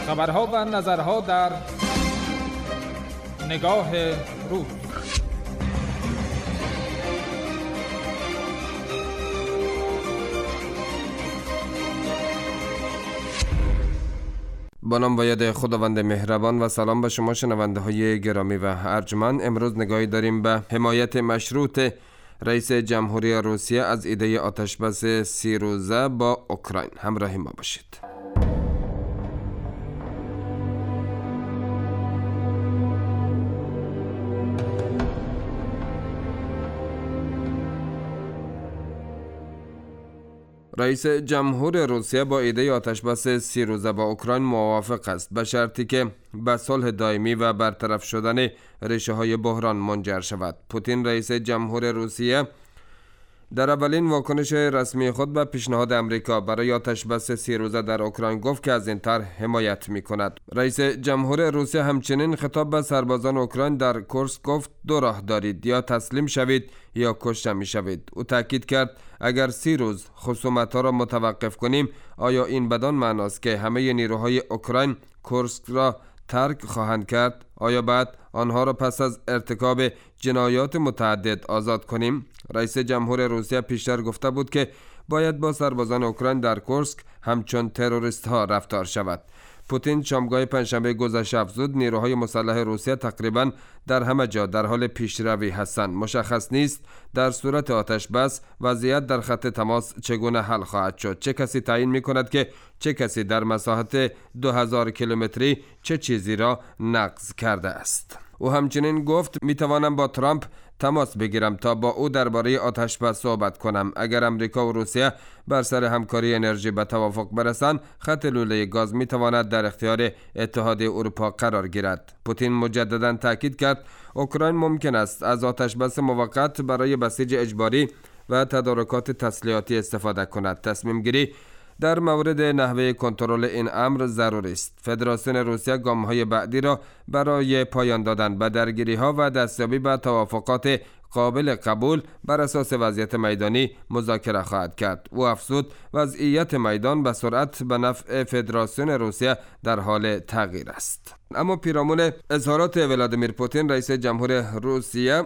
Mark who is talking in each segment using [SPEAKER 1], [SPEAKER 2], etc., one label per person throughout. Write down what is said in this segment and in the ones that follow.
[SPEAKER 1] خبرها و نظرها در نگاه روز.
[SPEAKER 2] با نام و یاد خداوند مهربان و سلام به شما شنونده های گرامی و ارجمند. امروز نگاهی داریم به حمایت مشروط رئیس جمهوری روسیه از ایده آتشبس 30 روزه با اوکراین. همراه ما باشید. رئیس جمهور روسیه با ایده آتشبس 30 روزه با اوکراین موافق است، به شرطی که به صلح دائمی و برطرف شدن ریشه های بحران منجر شود. پوتین رئیس جمهور روسیه در اولین واکنش رسمی خود به پیشنهاد امریکا برای آتشبس 30 روزه در اوکراین گفت که از این طرح حمایت می کند. رئیس جمهور روسیه همچنین خطاب به سربازان اوکراین در کورسک گفت: دو راه دارید، یا تسلیم شوید یا کشته می شوید. او تاکید کرد اگر 30 روز خصومت ها را متوقف کنیم، آیا این بدان معناست که همه نیروهای اوکراین کورسک را ترک خواهند کرد؟ آیا بعد آنها را پس از ارتکاب جنایات متعدد آزاد کنیم؟ رئیس جمهور روسیه پیشتر گفته بود که باید با سربازان اوکراین در کورسک همچون تروریست ها رفتار شود. پوتین شامگاه پنجشنبه گذشته افزود نیروهای مسلح روسیه تقریبا در همه جا در حال پیشروی هستند. مشخص نیست در صورت آتش بس وضعیت در خط تماس چگونه حل خواهد شد. چه کسی تعیین می کند که چه کسی در مساحت 2000 کیلومتری چه چیزی را نقض کرده است؟ او همچنین گفت می توانم با ترامپ تماس بگیرم تا با او درباره آتش بس صحبت کنم. اگر امریکا و روسیه بر سر همکاری انرژی به توافق برسند، خط لوله گاز می تواند در اختیار اتحادیه اروپا قرار گیرد. پوتین مجددا تاکید کرد اوکراین ممکن است از آتش بس موقت برای بسیج اجباری و تدارکات تسلیحاتی استفاده کند. تصمیم گیری در مورد نحوه کنترل این امر ضروری است. فدراسیون روسیه گام‌های بعدی را برای پایان دادن به درگیری‌ها و دستیابی به توافقات قابل قبول بر اساس وضعیت میدانی مذاکره خواهد کرد. او افزود وضعیت میدان به سرعت به نفع فدراسیون روسیه در حال تغییر است. اما پیرامون اظهارات ولادیمیر پوتین رئیس جمهور روسیه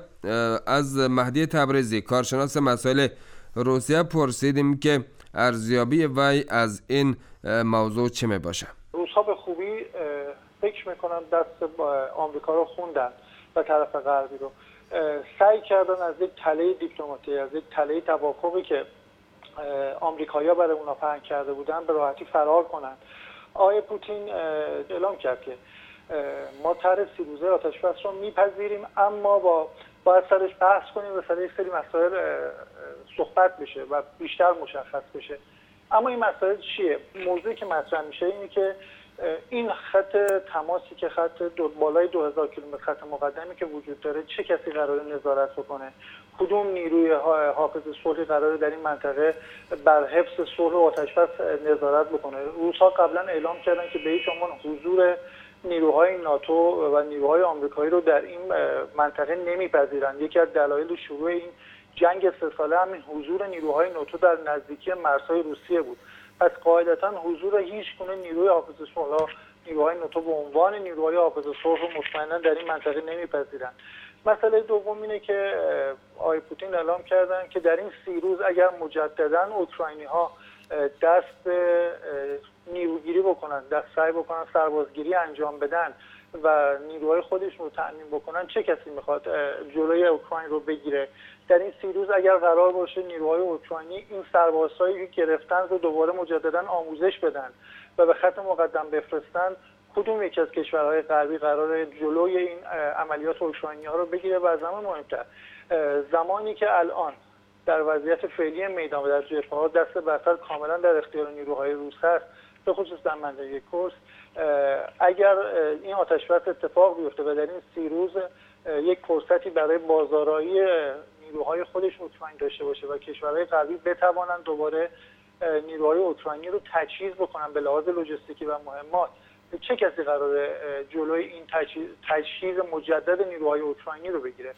[SPEAKER 2] از مهدی تبریزی کارشناس مسائل روسیه پرسیدیم که ارزیابی وی از این موضوع چه می باشه؟
[SPEAKER 3] روس‌ها به خوبی فکر میکنن دست آمریکا رو خوندن و طرف غربی رو سعی کردن از یک تله دیپلماتی، از یک تله توافقی که آمریکایی‌ها برای اونا پهن کرده بودن به راحتی فرار کنن. آقای پوتین اعلام کرد که ما طرح 30 روزه آتشبس رو میپذیریم، اما باید سرش بحث کنیم و سر یک سری مسائل صحبت بشه و بیشتر مشخص بشه. اما این مسائل چیه؟ موضوعی که مطرح میشه اینه که این خط تماسی که خط بالای 2000 کیلومتر خط مقدمی که وجود داره، چه کسی قراره نظارت بکنه؟ کدوم نیروی حافظ صلح قراره در این منطقه بر حفظ صلح و آتشبس نظارت بکنه؟ روس‌ها قبلا اعلام کردن که به هیچ عنوان حضور نیروهای ناتو و نیروهای آمریکایی رو در این منطقه نمیپذیرند. یکی از دلایل شروع این جنگ 3 ساله همین حضور نیروهای ناتو در نزدیکی مرزهای روسیه بود. پس قاعدتا حضور هیچ گونه نیروی حافظ صلح، نیروهای ناتو به عنوان نیروهای حافظ صلح رو مطمئنا در این منطقه نمیپذیرند. مسئله دوم اینه که آقای پوتین اعلام کردن که در این 30 روز اگر مجددا اوکراینی‌ها دست نیروگیری بکنن، دست سعی بکنن سربازگیری انجام بدن و نیروهای خودشون رو تأمین بکنن، چه کسی میخواد جلوی اوکراین رو بگیره؟ در این 30 روز اگر قرار باشه نیروهای اوکراینی این سربازهایی که گرفتن رو دوباره مجددا آموزش بدن و به خط مقدم بفرستن، کدوم یکی از کشورهای غربی قرار جلوی این عملیات اوکراینی‌ها رو بگیره؟ و از همه مهمتر، زمانی که الان در وضعیت فعلی میدان و در جبهه‌ها دست برتر کاملا در اختیار نیروهای روس هست، به خصوص در منطقه کورسک، اگر این آتشبس اتفاق بیفته و در این 30 روز یک فرصتی برای بازآرایی نیروهای خودش اوکراین داشته باشه و کشورهای غربی بتوانند دوباره نیروهای اوکراینی رو تجهیز بکنن به لحاظ لوجستیکی و مهمات، چه کسی قراره جلوی این تجهیز مجدد نیروهای اوکراینی رو بگیره؟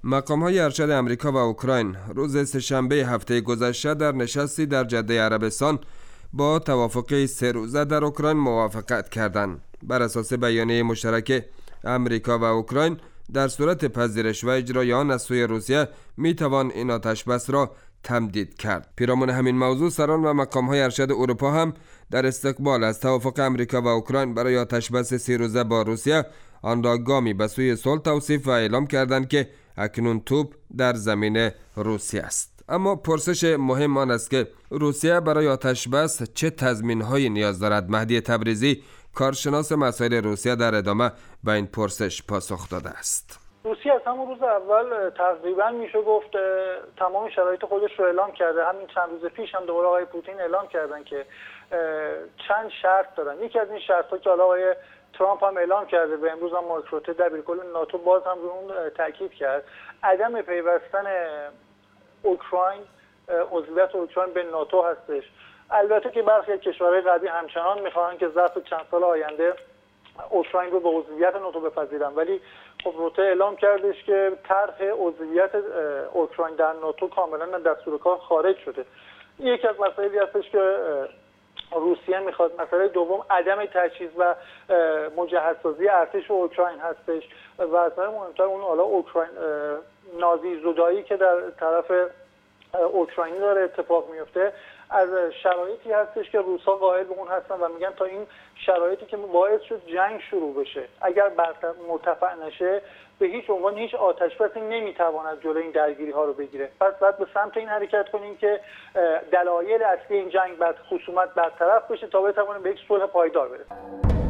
[SPEAKER 2] مقام‌های ارشد امریکا و اوکراین روز سه‌شنبه هفته گذشته در نشستی در جده عربستان با توافق 3 روزه در اوکراین موافقت کردند. بر اساس بیانیه مشترک امریکا و اوکراین، در صورت پذیرش و اجرای آن از سوی روسیه میتوان این آتشبس را تمدید کرد. پیرامون همین موضوع، سران و مقام‌های ارشد اروپا هم در استقبال از توافق امریکا و اوکراین برای آتشبس 3 روزه با روسیه آن را گامی به سوی صلح توصیف و اعلام کردند که اکنون توپ در زمین روسیه است. اما پرسش مهم آن است که روسیه برای آتشبس چه تضمین‌هایی نیاز دارد؟ مهدی تبریزی، کارشناس مسائل روسیه، در ادامه به این پرسش پاسخ داده است.
[SPEAKER 3] روسیه از همون روز اول تقریبا میشه گفت تمام شرایط خودش رو اعلام کرده. همین چند روز پیش هم دوباره آقای پوتین اعلام کردن که چند شرط دارن. یکی از این شرط‌ها که آقای ترامپ هم اعلام کرده و امروز هم مارک روته دبیرکل ناتو باز هم رو اون تاکید کرد، عدم پیوستن اوکراین، عضویت اوکراین به ناتو هستش. البته که برخی از کشورهای غربی همچنان میخواهند که ظرف چند سال آینده اوکراین رو به عضویت ناتو بپذیرن، ولی خب روته اعلام کردش که طرح عضویت اوکراین در ناتو کاملا از دستور کار خارج شده. یکی از مسائلی هستش که روسیه میخواد. مسئله دوم عدم تجهیز و مجهزسازی ارتش اوکراین هستش و از همه مهمتر اون حالا اوکراین نازی زدایی که در طرف اوکراینی داره اتفاق میفته، از شرایطی هستش که روس‌ها قائل به اون هستن و میگن تا این شرایطی که باعث شد جنگ شروع بشه اگر مرتفع نشه به هیچ عنوان هیچ آتشبسی نمیتواند جلوی این درگیری ها رو بگیره. پس باید به سمت این حرکت کنیم که دلایل اصلی این جنگ بعد خصومت برطرف بشه تا بتوانیم به یک صلح پایدار برسیم.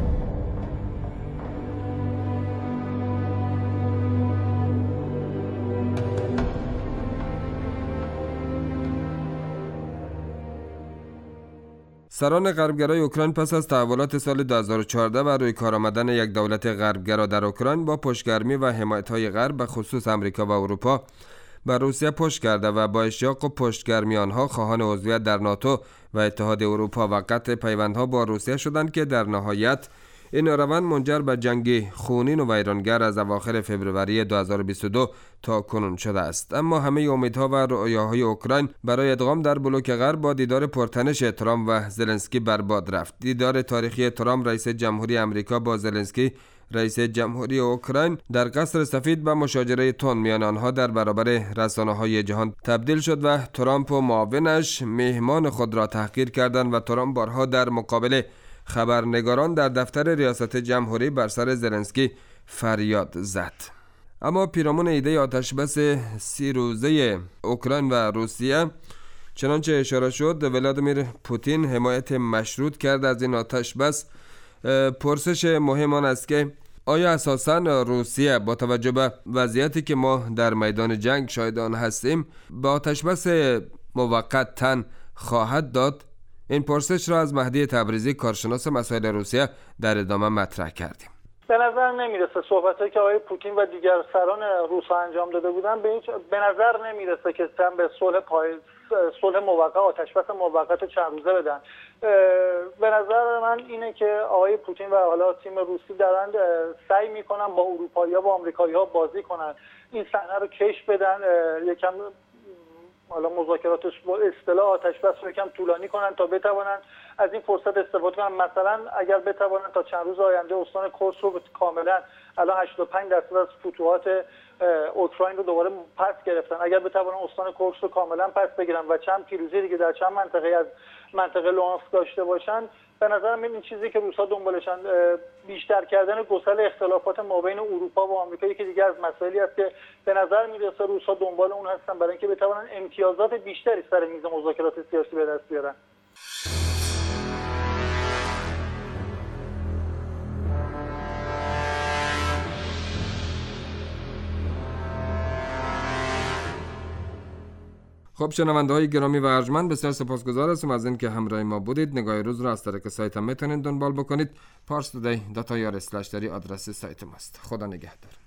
[SPEAKER 2] سران غربگرای اوکراین پس از تحولات سال 2014 و روی کار آمدن یک دولت غربگرا در اوکراین با پشتگرمی و حمایت‌های غرب به خصوص امریکا و اروپا به روسیه پشت کرده و با اشتیاق و پشتگرمی آنها خواهان عضویت در ناتو و اتحاد اروپا و قطع پیوندها با روسیه شدند که در نهایت این روند منجر به جنگی خونین و ویرانگر از اواخر فوریه 2022 تا کنون شده است. اما همه امیدها و رؤیاهای اوکراین برای ادغام در بلوک غرب با دیدار پرتنش ترامپ و زلنسکی برباد رفت. دیدار تاریخی ترامپ رئیس جمهوری امریکا با زلنسکی رئیس جمهوری اوکراین در قصر سفید به مشاجره تند میان آنها در برابر رسانه‌های جهان تبدیل شد و ترامپ و معاونش مهمان خود را تحقیر کردند و ترامپ بارها در مقابل خبرنگاران در دفتر ریاست جمهوری بر سر زلنسکی فریاد زد. اما پیرامون ایده آتشبس 30 روزه اوکراین و روسیه، چنانچه اشاره شد، ولادیمیر پوتین حمایت مشروط کرد از این آتشبس. پرسش مهم آن است که آیا اساساً روسیه با توجه به وضعیتی که ما در میدان جنگ شاهد آن هستیم با آتشبس موقت تن خواهد داد؟ این پرسش را از مهدی تبریزی، کارشناس مسائل روسیه، در ادامه مطرح کردیم.
[SPEAKER 3] به نظر نمیرسه صحبتایی که آقای پوتین و دیگر سران روس‌ها انجام داده بودن به نظر نمیرسه که به صلح موقت، آتشبس موقت چند روزه بدن. به نظر من اینه که آقای پوتین و حالا تیم روسی دارن سعی میکنن با اروپایی‌ها و آمریکایی‌ها بازی کنن، این صحنه رو کش بدن، یکم حالا مذاکراتش با اصطلاح آتشبس رو یکم طولانی کنن تا بتوانن از این فرصت استفاده کنن. مثلا اگر بتوانن تا چند روز آینده استان کورس رو کاملا، الان 85% از فتوحات اوکراین رو دوباره پس گرفتن، اگر بتوانن استان کورس رو کاملا پس بگیرن و چند پیروزی دیگه در چند منطقه از منطقه لوانسک داشته باشن، به نظرم این چیزی که روس‌ها دنبالشن بیشتر کردن گسل اختلافات مابین اروپا و آمریکا که دیگه از مسائلی است که به نظر میرسه روس‌ها دنبال اون هستن برای اینکه بتوانن امتیازات بیشتری سر میز مذاکرات سیاسی به دست بیارن.
[SPEAKER 2] خب شنونده‌های گرامی و ارجمند، بسیار سپاسگزار هستم از اینکه همراه ما بودید. نگاه روز را از طریق سایت هم میتونید دنبال بکنید. parstoday.ir/. آدرس سایت ماست. خدا نگهدار.